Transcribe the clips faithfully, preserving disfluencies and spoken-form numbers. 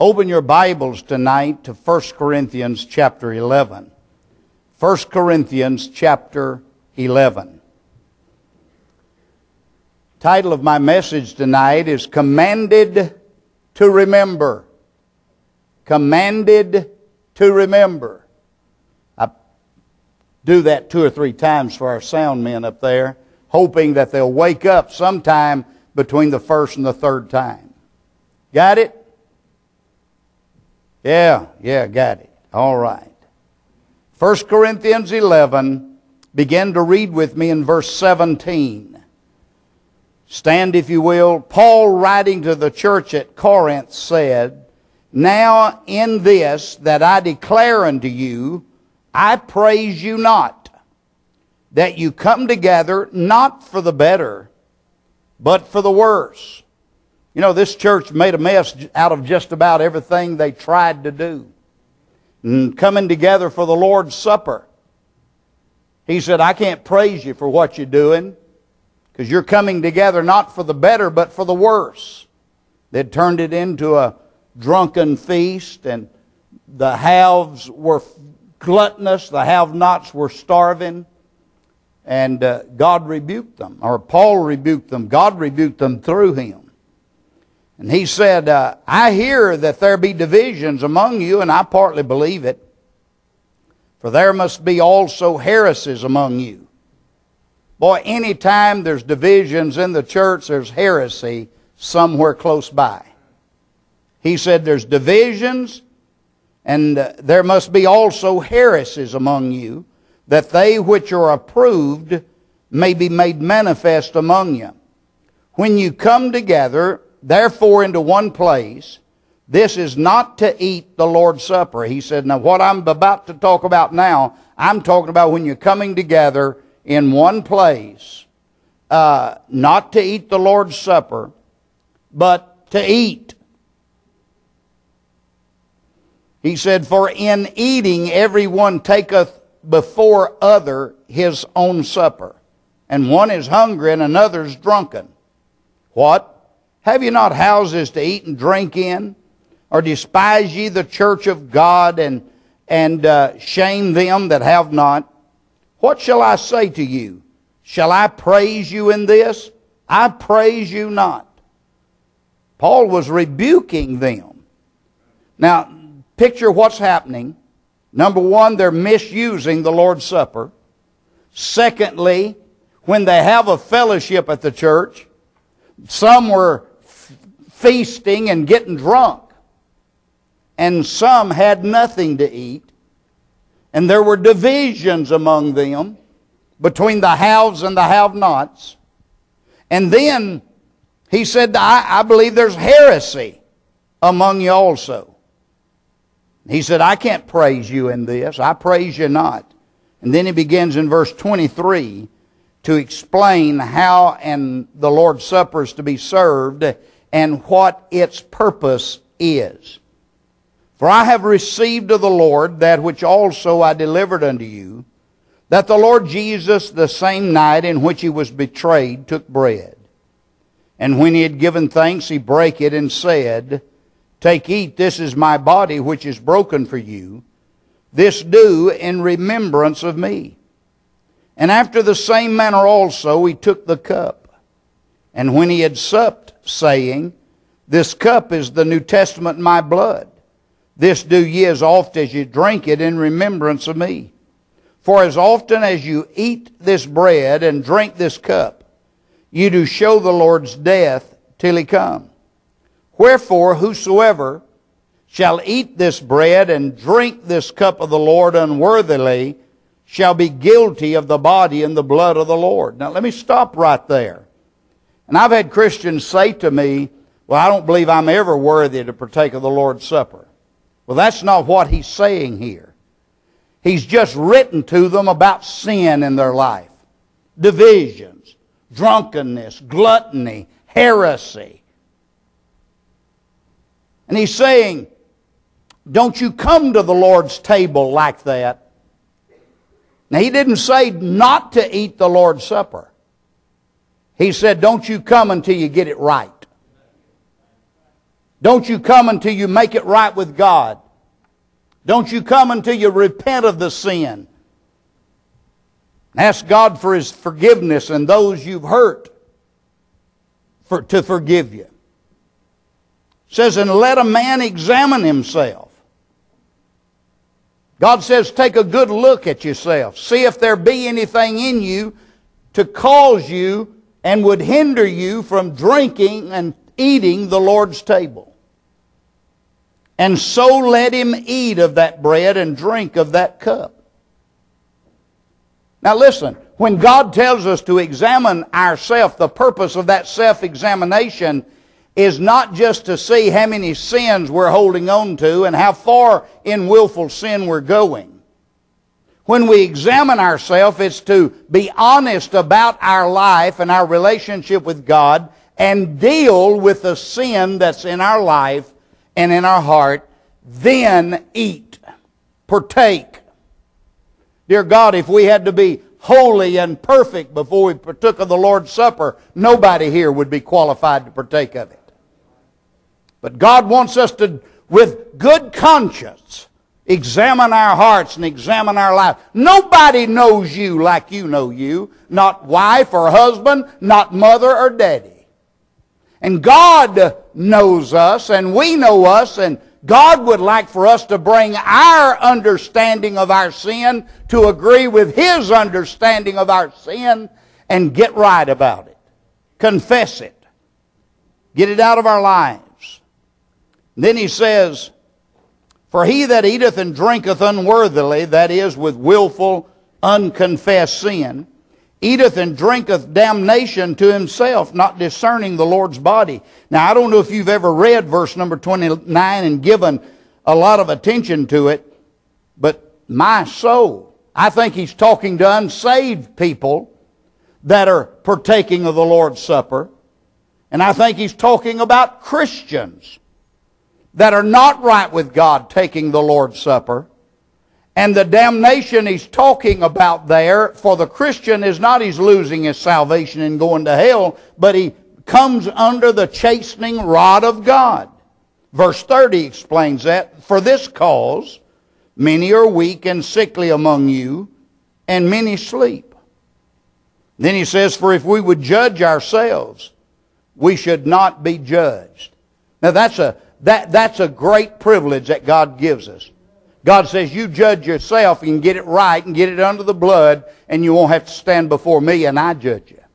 Open your Bibles tonight to First Corinthians chapter eleven. First Corinthians chapter eleven. Title of my message tonight is Commanded to Remember. Commanded to Remember. I do that two or three times for our sound men up there, hoping that they'll wake up sometime between the first and the third time. Got it? Yeah, yeah, got it. All right. First Corinthians eleven, begin to read with me in verse seventeen. Stand, if you will. Paul, writing to the church at Corinth, said, Now in this that I declare unto you, I praise you not, that you come together not for the better, but for the worse. You know, this church made a mess out of just about everything they tried to do. And coming together for the Lord's Supper. He said, I can't praise you for what you're doing, because you're coming together not for the better, but for the worse. They'd turned it into a drunken feast, and the haves were gluttonous, the have-nots were starving. And uh, God rebuked them, or Paul rebuked them. God rebuked them through him. And he said, uh, I hear that there be divisions among you, and I partly believe it. For there must be also heresies among you. Boy, anytime there's divisions in the church, there's heresy somewhere close by. He said there's divisions, and uh, there must be also heresies among you, that they which are approved may be made manifest among you. When you come together, therefore, into one place, this is not to eat the Lord's Supper. He said, now what I'm about to talk about now, I'm talking about when you're coming together in one place, uh, not to eat the Lord's Supper, but to eat. He said, for in eating everyone taketh before other his own supper, and one is hungry and another's drunken. What? Have you not houses to eat and drink in? Or despise ye the church of God, and, and uh, shame them that have not? What shall I say to you? Shall I praise you in this? I praise you not. Paul was rebuking them. Now, picture what's happening. Number one, they're misusing the Lord's Supper. Secondly, when they have a fellowship at the church, some were feasting and getting drunk. And some had nothing to eat. And there were divisions among them between the haves and the have-nots. And then he said, I, I believe there's heresy among you also. He said, I can't praise you in this. I praise you not. And then he begins in verse twenty-three to explain how and the Lord's Supper is to be served and what its purpose is. For I have received of the Lord that which also I delivered unto you, that the Lord Jesus, the same night in which he was betrayed, took bread. And when he had given thanks, he brake it and said, Take, eat, this is my body which is broken for you. This do in remembrance of me. And after the same manner also he took the cup. And when he had supped, saying, This cup is the New Testament in my blood. This do ye as oft as ye drink it in remembrance of me. For as often as you eat this bread and drink this cup, you do show the Lord's death till he come. Wherefore, whosoever shall eat this bread and drink this cup of the Lord unworthily shall be guilty of the body and the blood of the Lord. Now let me stop right there. And I've had Christians say to me, well, I don't believe I'm ever worthy to partake of the Lord's Supper. Well, that's not what he's saying here. He's just written to them about sin in their life. Divisions, drunkenness, gluttony, heresy. And he's saying, don't you come to the Lord's table like that. Now, he didn't say not to eat the Lord's Supper. He said, don't you come until you get it right. Don't you come until you make it right with God. Don't you come until you repent of the sin. Ask God for His forgiveness and those you've hurt for, to forgive you. It says, and let a man examine himself. God says, take a good look at yourself. See if there be anything in you to cause you and would hinder you from drinking and eating the Lord's table. And so let him eat of that bread and drink of that cup. Now listen, when God tells us to examine ourselves, the purpose of that self-examination is not just to see how many sins we're holding on to and how far in willful sin we're going. When we examine ourselves, it's to be honest about our life and our relationship with God and deal with the sin that's in our life and in our heart, then eat, partake. Dear God, if we had to be holy and perfect before we partook of the Lord's Supper, nobody here would be qualified to partake of it. But God wants us to, with good conscience, examine our hearts and examine our life. Nobody knows you like you know you. Not wife or husband, not mother or daddy. And God knows us, and we know us, and God would like for us to bring our understanding of our sin to agree with His understanding of our sin and get right about it. Confess it. Get it out of our lives. Then He says, for he that eateth and drinketh unworthily, that is, with willful, unconfessed sin, eateth and drinketh damnation to himself, not discerning the Lord's body. Now, I don't know if you've ever read verse number twenty-nine and given a lot of attention to it, but my soul, I think he's talking to unsaved people that are partaking of the Lord's Supper. And I think he's talking about Christians that are not right with God taking the Lord's Supper. And the damnation he's talking about there for the Christian is not he's losing his salvation and going to hell, but he comes under the chastening rod of God. Verse thirty explains that. For this cause, many are weak and sickly among you, and many sleep. Then he says, for if we would judge ourselves, we should not be judged. Now that's a, that, that's a great privilege that God gives us. God says, you judge yourself and get it right and get it under the blood, and you won't have to stand before me and I judge you.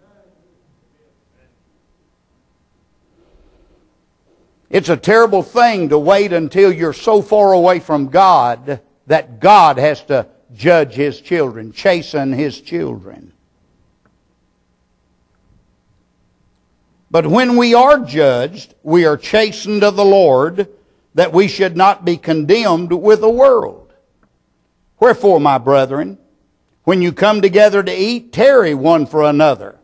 It's a terrible thing to wait until you're so far away from God that God has to judge His children, chasten His children. But when we are judged, we are chastened of the Lord, that we should not be condemned with the world. Wherefore, my brethren, when you come together to eat, tarry one for another.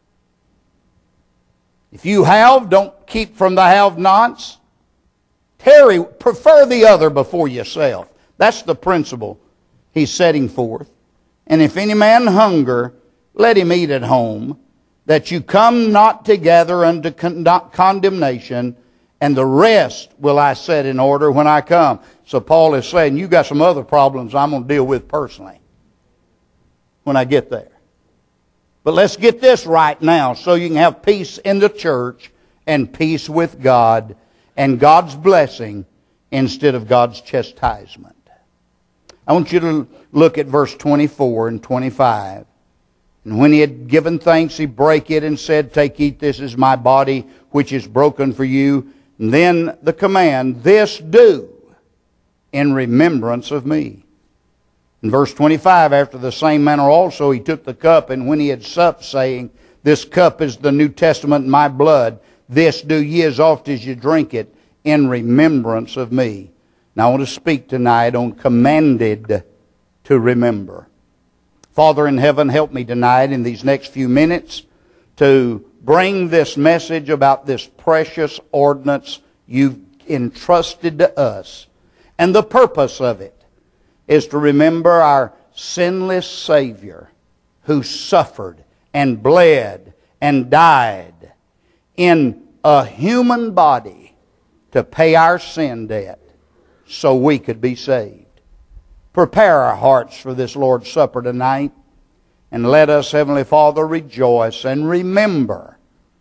If you have, don't keep from the have-nots. Tarry, prefer the other before yourself. That's the principle he's setting forth. And if any man hunger, let him eat at home, that you come not together unto con- condemnation, and the rest will I set in order when I come. So Paul is saying, you got some other problems I'm going to deal with personally when I get there. But let's get this right now so you can have peace in the church and peace with God and God's blessing instead of God's chastisement. I want you to look at verse twenty-four and twenty-five. And when he had given thanks, he brake it and said, take, eat, this is my body, which is broken for you. And then the command, this do in remembrance of me. In verse twenty-five, after the same manner also he took the cup, and when he had supped, saying, this cup is the New Testament in my blood. This do ye as oft as you drink it in remembrance of me. Now I want to speak tonight on commanded to remember. Father in heaven, help me tonight in these next few minutes to bring this message about this precious ordinance you've entrusted to us. And the purpose of it is to remember our sinless Savior who suffered and bled and died in a human body to pay our sin debt so we could be saved. Prepare our hearts for this Lord's Supper tonight, and let us, Heavenly Father, rejoice and remember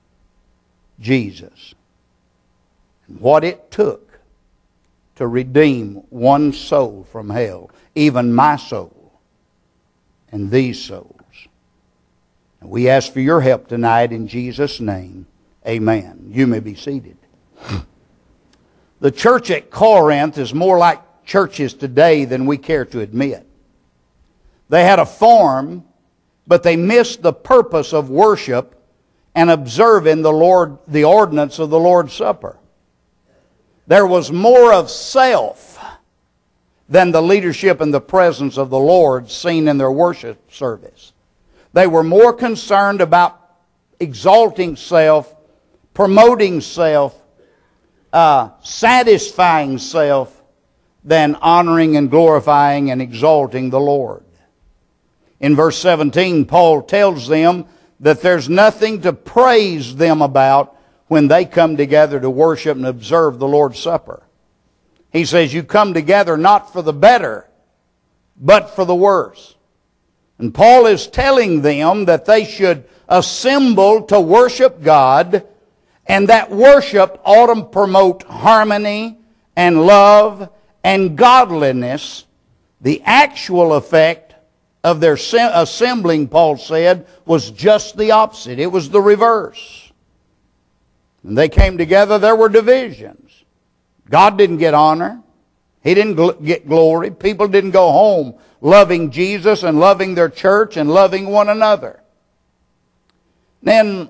Jesus and what it took to redeem one soul from hell, even my soul and these souls. And we ask for your help tonight in Jesus' name. Amen. You may be seated. The church at Corinth is more like churches today than we care to admit. They had a form, but they missed the purpose of worship and observing the Lord, the ordinance of the Lord's Supper. There was more of self than the leadership and the presence of the Lord seen in their worship service. They were more concerned about exalting self, promoting self, uh, satisfying self, than honoring and glorifying and exalting the Lord. In verse seventeen, Paul tells them that there's nothing to praise them about when they come together to worship and observe the Lord's Supper. He says, you come together not for the better, but for the worse. And Paul is telling them that they should assemble to worship God, and that worship ought to promote harmony and love and godliness. The actual effect of their assembling, Paul said, was just the opposite. It was the reverse. When they came together, there were divisions. God didn't get honor. He didn't gl- get glory. People didn't go home loving Jesus and loving their church and loving one another. Then,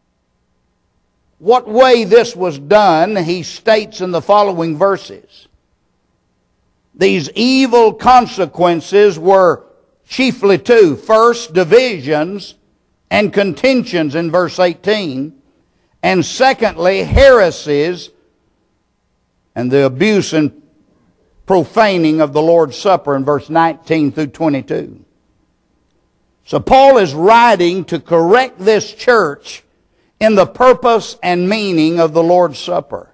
what way this was done, he states in the following verses. These evil consequences were chiefly two. First, divisions and contentions in verse eighteen. And secondly, heresies and the abuse and profaning of the Lord's Supper in verse nineteen through twenty-two. So Paul is writing to correct this church in the purpose and meaning of the Lord's Supper.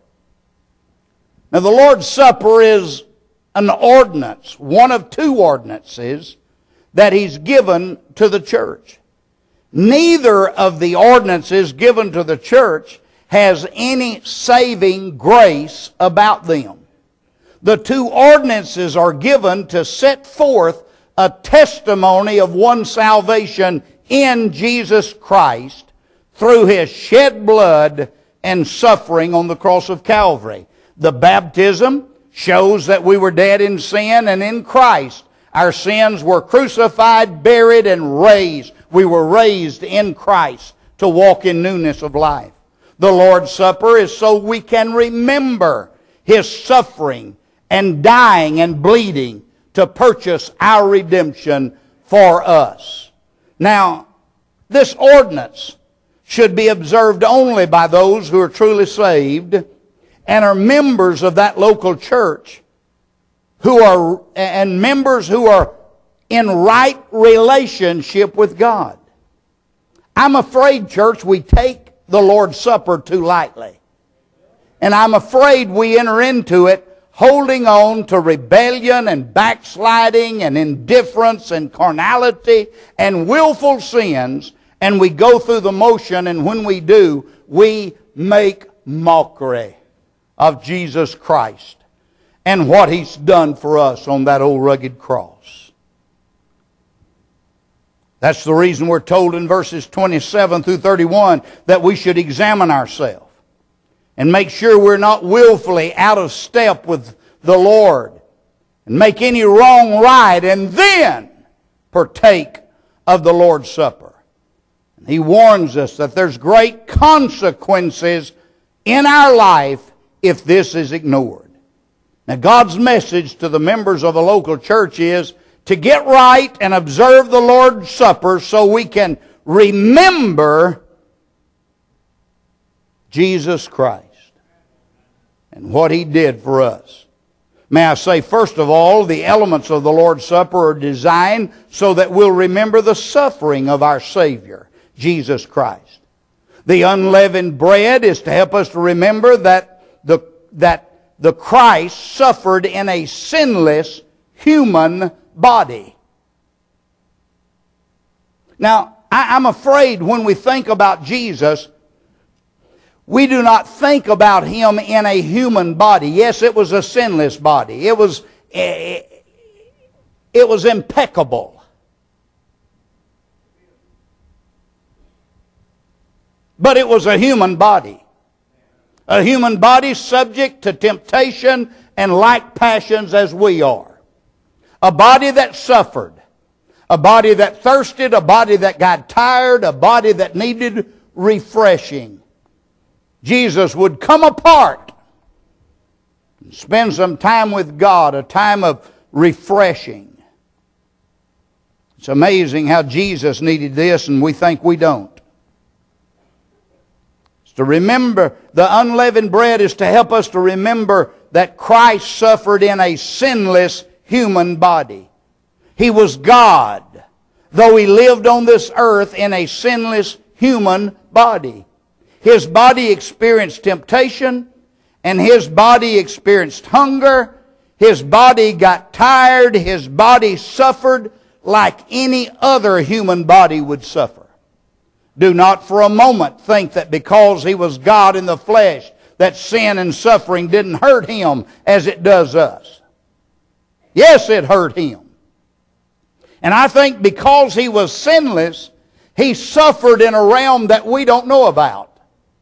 Now the Lord's Supper is an ordinance, one of two ordinances that He's given to the church. Neither of the ordinances given to the church has any saving grace about them. The two ordinances are given to set forth a testimony of one's salvation in Jesus Christ through His shed blood and suffering on the cross of Calvary. The baptism shows that we were dead in sin, and in Christ our sins were crucified, buried, and raised. We were raised in Christ to walk in newness of life. The Lord's Supper is so we can remember His suffering and dying and bleeding to purchase our redemption for us. Now, this ordinance should be observed only by those who are truly saved and are members of that local church, who are and members who are in right relationship with God. I'm afraid, church, we take the Lord's Supper too lightly. And I'm afraid we enter into it holding on to rebellion and backsliding and indifference and carnality and willful sins, and we go through the motion, and when we do, we make mockery of Jesus Christ and what He's done for us on that old rugged cross. That's the reason we're told in verses twenty-seven through thirty-one that we should examine ourselves and make sure we're not willfully out of step with the Lord and make any wrong right, and then partake of the Lord's Supper. And He warns us that there's great consequences in our life if this is ignored. Now, God's message to the members of a local church is to get right and observe the Lord's Supper so we can remember Jesus Christ and what He did for us. May I say, first of all, the elements of the Lord's Supper are designed so that we'll remember the suffering of our Savior, Jesus Christ. The unleavened bread is to help us to remember that the, that the Christ suffered in a sinless human body. Now, I, I'm afraid when we think about Jesus, we do not think about Him in a human body. Yes, it was a sinless body. It was, it, it was impeccable. But it was a human body. A human body subject to temptation and like passions as we are. A body that suffered. A body that thirsted. A body that got tired. A body that needed refreshing. Jesus would come apart and spend some time with God, a time of refreshing. It's amazing how Jesus needed this and we think we don't. To remember the unleavened bread is to help us to remember that Christ suffered in a sinless human body. He was God, though He lived on this earth in a sinless human body. His body experienced temptation, and His body experienced hunger. His body got tired. His body suffered like any other human body would suffer. Do not for a moment think that because He was God in the flesh, that sin and suffering didn't hurt Him as it does us. Yes, it hurt Him. And I think because He was sinless, He suffered in a realm that we don't know about.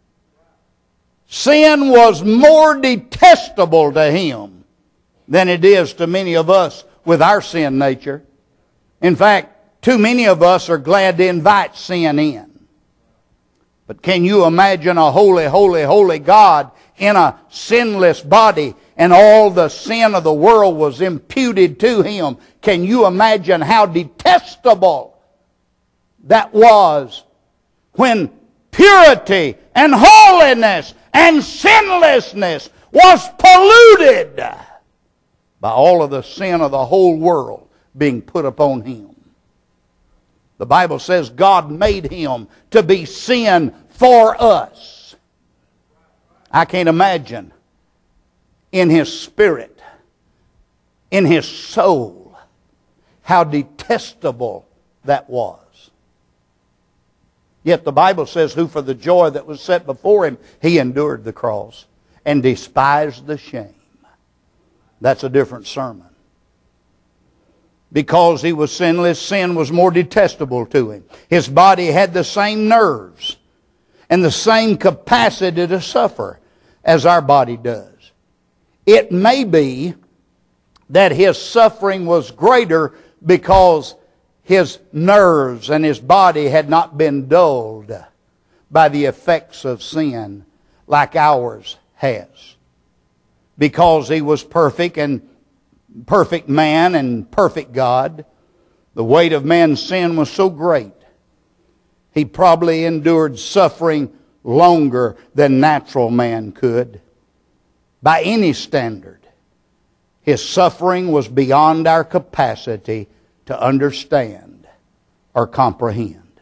Sin was more detestable to Him than it is to many of us with our sin nature. In fact, too many of us are glad to invite sin in. But can you imagine a holy, holy, holy God in a sinless body and all the sin of the world was imputed to Him? Can you imagine how detestable that was when purity and holiness and sinlessness was polluted by all of the sin of the whole world being put upon Him? The Bible says God made Him to be sin for us. I can't imagine in His spirit, in His soul, how detestable that was. Yet the Bible says, who for the joy that was set before Him, He endured the cross and despised the shame. That's a different sermon. Because He was sinless, sin was more detestable to Him. His body had the same nerves and the same capacity to suffer as our body does. It may be that His suffering was greater because His nerves and His body had not been dulled by the effects of sin like ours has. Because He was perfect and perfect man and perfect God, the weight of man's sin was so great, He probably endured suffering longer than natural man could. By any standard, His suffering was beyond our capacity to understand or comprehend.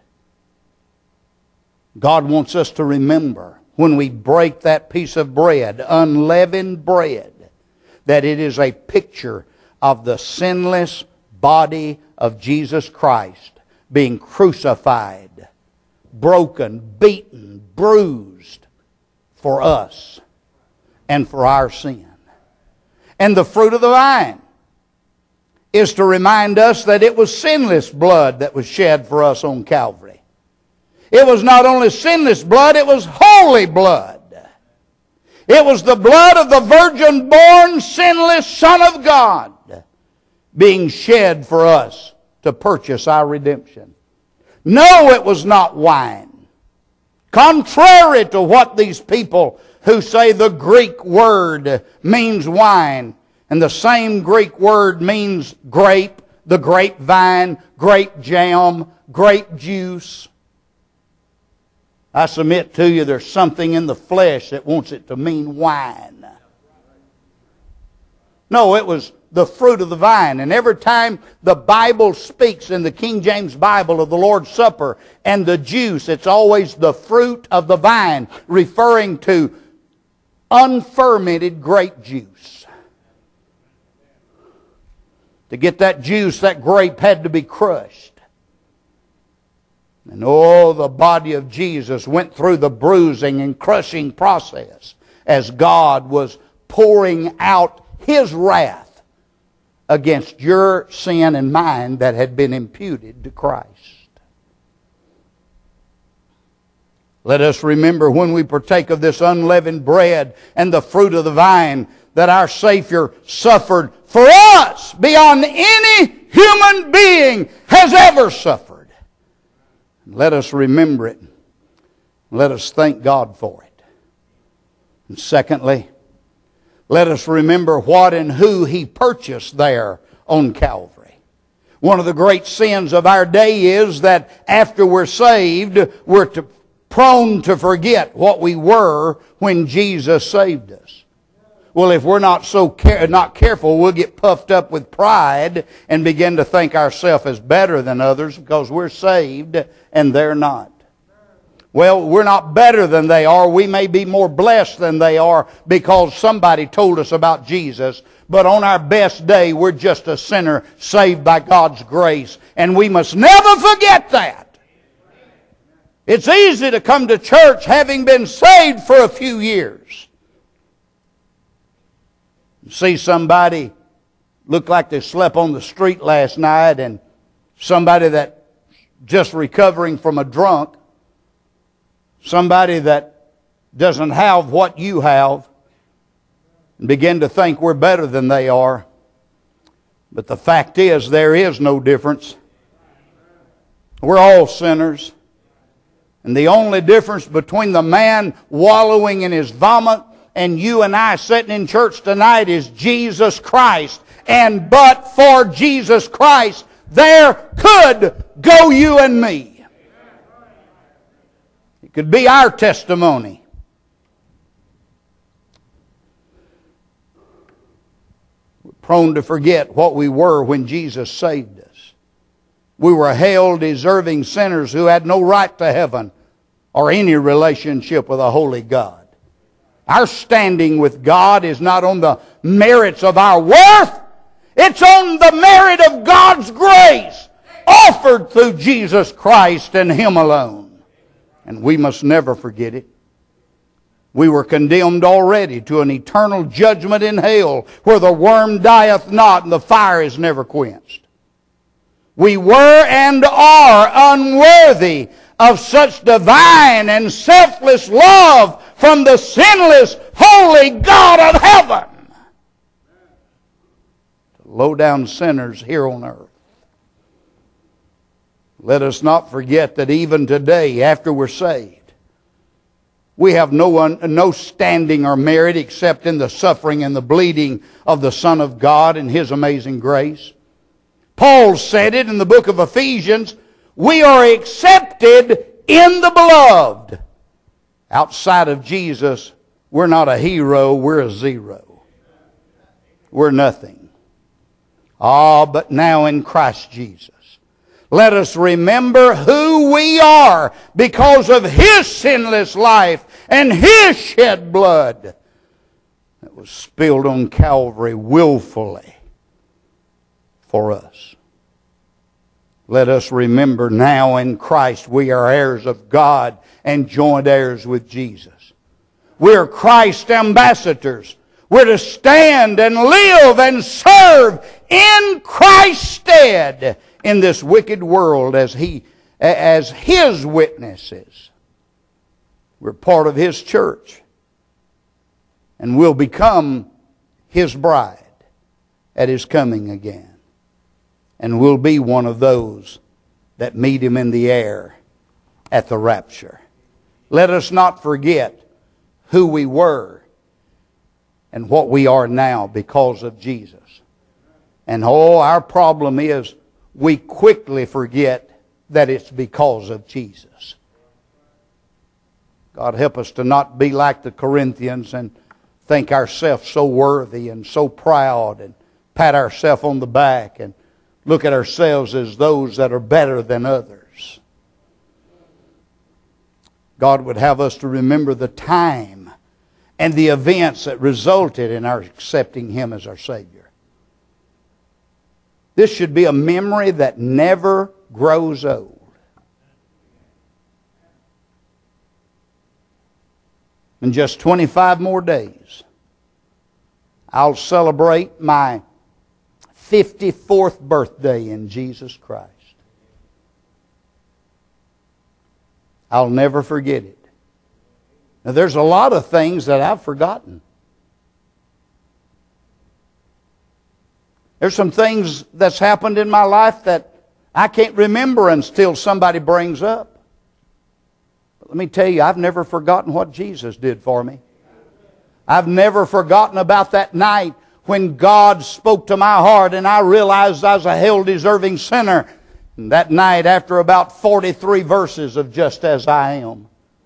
God wants us to remember when we break that piece of bread, unleavened bread, that it is a picture of the sinless body of Jesus Christ being crucified, broken, beaten, bruised for us and for our sin. And the fruit of the vine is to remind us that it was sinless blood that was shed for us on Calvary. It was not only sinless blood, it was holy blood. It was the blood of the virgin-born, sinless Son of God being shed for us to purchase our redemption. No, it was not wine. Contrary to what these people who say the Greek word means wine, and the same Greek word means grape, the grapevine, grape jam, grape juice. I submit to you there's something in the flesh that wants it to mean wine. No, it was the fruit of the vine. And every time the Bible speaks in the King James Bible of the Lord's Supper and the juice, it's always the fruit of the vine, referring to unfermented grape juice. To get that juice, that grape had to be crushed. And oh, the body of Jesus went through the bruising and crushing process as God was pouring out His wrath against your sin and mine that had been imputed to Christ. Let us remember when we partake of this unleavened bread and the fruit of the vine that our Savior suffered for us beyond any human being has ever suffered. Let us remember it. Let us thank God for it. And secondly, let us remember what and who He purchased there on Calvary. One of the great sins of our day is that after we're saved, we're to prone to forget what we were when Jesus saved us. Well, if we're not so care, not careful, we'll get puffed up with pride and begin to think ourselves as better than others because we're saved and they're not. Well, we're not better than they are. We may be more blessed than they are because somebody told us about Jesus. But on our best day, we're just a sinner saved by God's grace. And we must never forget that. It's easy to come to church having been saved for a few years. See somebody look like they slept on the street last night, and somebody that just recovering from a drunk, somebody that doesn't have what you have, and begin to think we're better than they are. But the fact is, there is no difference. We're all sinners. And the only difference between the man wallowing in his vomit and you and I sitting in church tonight is Jesus Christ. And but for Jesus Christ, there could go you and me. It could be our testimony. We're prone to forget what we were when Jesus saved us. We were hell deserving sinners who had no right to heaven or any relationship with a holy God. Our standing with God is not on the merits of our worth. It's on the merit of God's grace offered through Jesus Christ and Him alone. And we must never forget it. We were condemned already to an eternal judgment in hell where the worm dieth not and the fire is never quenched. We were and are unworthy of such divine and selfless love from the sinless, holy God of heaven. Low-down sinners here on earth. Let us not forget that even today, after we're saved, we have no one, no standing or merit except in the suffering and the bleeding of the Son of God and His amazing grace. Paul said it in the book of Ephesians, we are accepted in the beloved. Outside of Jesus, we're not a hero, we're a zero. We're nothing. Ah, but now in Christ Jesus, let us remember who we are because of His sinless life and His shed blood that was spilled on Calvary willfully for us. Let us remember now in Christ we are heirs of God and joint heirs with Jesus. We are Christ's ambassadors. We're to stand and live and serve in Christ's stead in this wicked world as He, as His witnesses. We're part of His church. And we'll become His bride at His coming again. And we'll be one of those that meet Him in the air at the rapture. Let us not forget who we were and what we are now because of Jesus. And oh, our problem is we quickly forget that it's because of Jesus. God help us to not be like the Corinthians and think ourselves so worthy and so proud and pat ourselves on the back and look at ourselves as those that are better than others. God would have us to remember the time and the events that resulted in our accepting Him as our Savior. This should be a memory that never grows old. In just twenty-five more days, I'll celebrate my fifty-fourth birthday in Jesus Christ. I'll never forget it. Now, there's a lot of things that I've forgotten. There's some things that's happened in my life that I can't remember until somebody brings up. But let me tell you, I've never forgotten what Jesus did for me. I've never forgotten about that night when God spoke to my heart and I realized I was a hell-deserving sinner. And that night, after about forty-three verses of Just As I Am,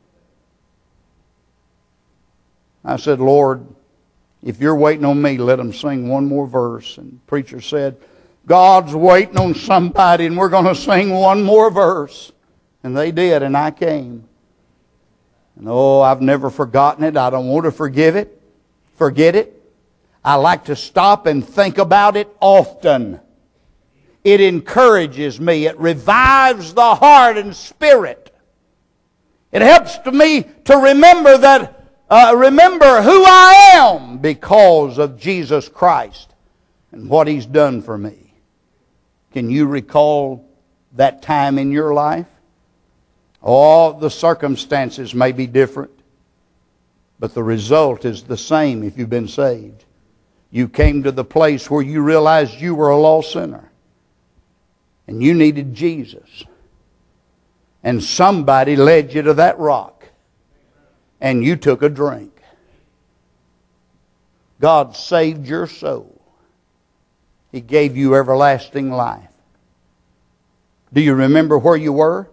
I said, Lord, if you're waiting on me, let them sing one more verse. And the preacher said, God's waiting on somebody and we're going to sing one more verse. And they did, and I came. And oh, I've never forgotten it. I don't want to forgive it. Forget it. I like to stop and think about it often. It encourages me. It revives the heart and spirit. It helps to me to remember that Uh, remember who I am because of Jesus Christ and what He's done for me. Can you recall that time in your life? All the circumstances may be different, but the result is the same if you've been saved. You came to the place where you realized you were a lost sinner and you needed Jesus. And somebody led you to that rock. And you took a drink. God saved your soul. He gave you everlasting life. Do you remember where you were?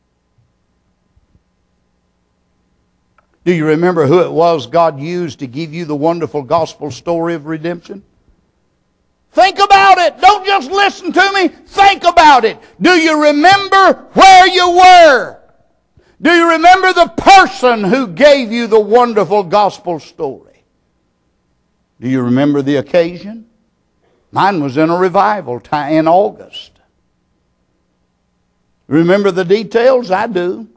Do you remember who it was God used to give you the wonderful gospel story of redemption? Think about it. Don't just listen to me. Think about it. Do you remember where you were? Do you remember the person who gave you the wonderful gospel story? Do you remember the occasion? Mine was in a revival time in August. Remember the details? I do.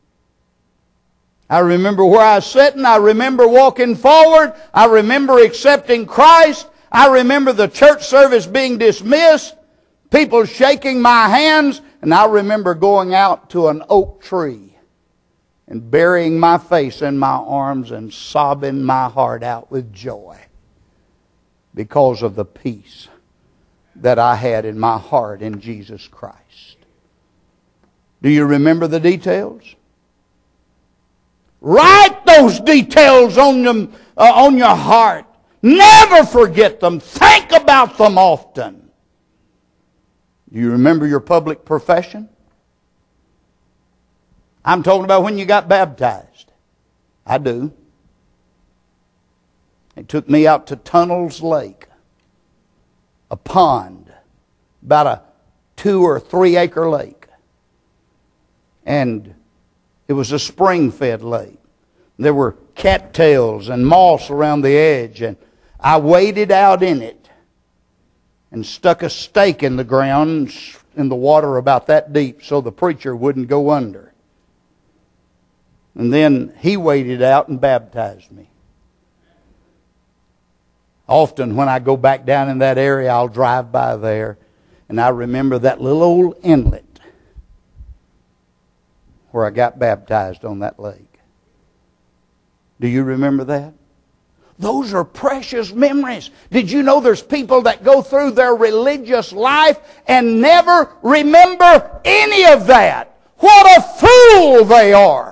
I remember where I was sitting. I remember walking forward. I remember accepting Christ. I remember the church service being dismissed. People shaking my hands. And I remember going out to an oak tree and burying my face in my arms and sobbing my heart out with joy because of the peace that I had in my heart in Jesus Christ. Do you remember the details? Write those details on them, uh, on your heart. Never forget them. Think about them often. Do you remember your public profession? I'm talking about when you got baptized. I do. They took me out to Tunnels Lake, a pond, about a two or three acre lake. And it was a spring-fed lake. There were cattails and moss around the edge. And I waded out in it and stuck a stake in the ground in the water about that deep so the preacher wouldn't go under. And then he waded out and baptized me. Often when I go back down in that area, I'll drive by there and I remember that little old inlet where I got baptized on that lake. Do you remember that? Those are precious memories. Did you know there's people that go through their religious life and never remember any of that? What a fool they are!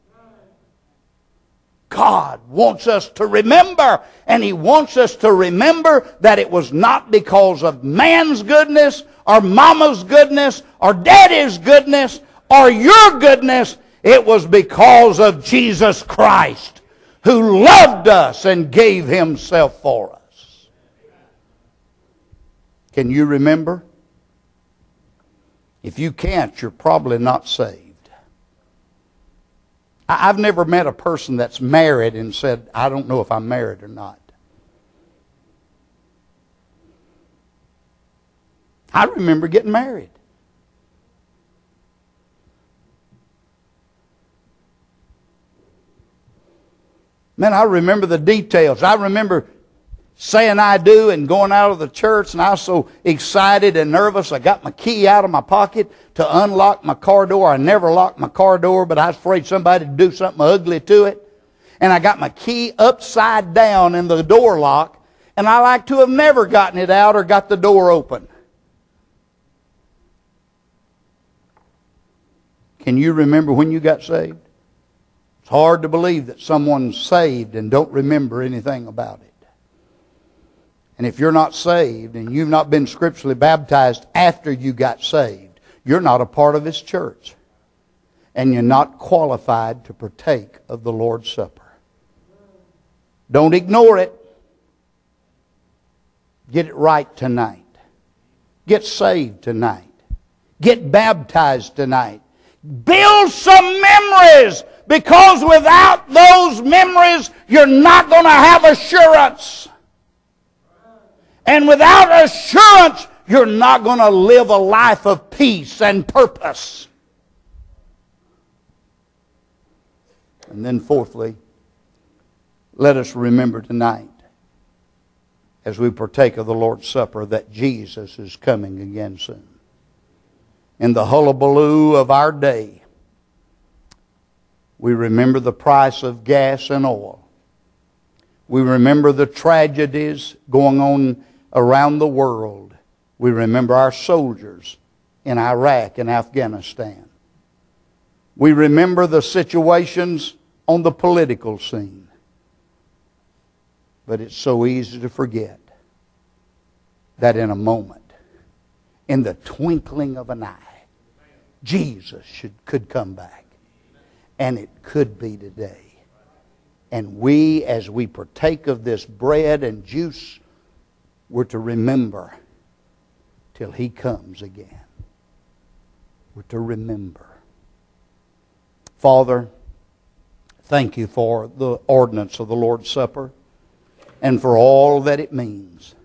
God wants us to remember, and He wants us to remember that it was not because of man's goodness, or mama's goodness, or daddy's goodness, or your goodness. It was because of Jesus Christ, who loved us and gave Himself for us. Can you remember? If you can't, you're probably not saved. I- I've never met a person that's married and said, I don't know if I'm married or not. I remember getting married. Man, I remember the details. I remember saying I do and going out of the church, and I was so excited and nervous. I got my key out of my pocket to unlock my car door. I never locked my car door, but I was afraid somebody would do something ugly to it. And I got my key upside down in the door lock, and I like to have never gotten it out or got the door open. Can you remember when you got saved? It's hard to believe that someone's saved and don't remember anything about it. And if you're not saved and you've not been scripturally baptized after you got saved, you're not a part of His church. And you're not qualified to partake of the Lord's Supper. Don't ignore it. Get it right tonight. Get saved tonight. Get baptized tonight. Build some memories, because without those memories, you're not going to have assurance. And without assurance, you're not going to live a life of peace and purpose. And then fourthly, let us remember tonight, as we partake of the Lord's Supper, that Jesus is coming again soon. In the hullabaloo of our day, we remember the price of gas and oil. We remember the tragedies going on around the world. We remember our soldiers in Iraq and Afghanistan. We remember the situations on the political scene. But it's so easy to forget that in a moment, in the twinkling of an eye, Jesus should, could come back. And it could be today. And we, as we partake of this bread and juice, we're to remember till He comes again. We're to remember. Father, thank You for the ordinance of the Lord's Supper and for all that it means.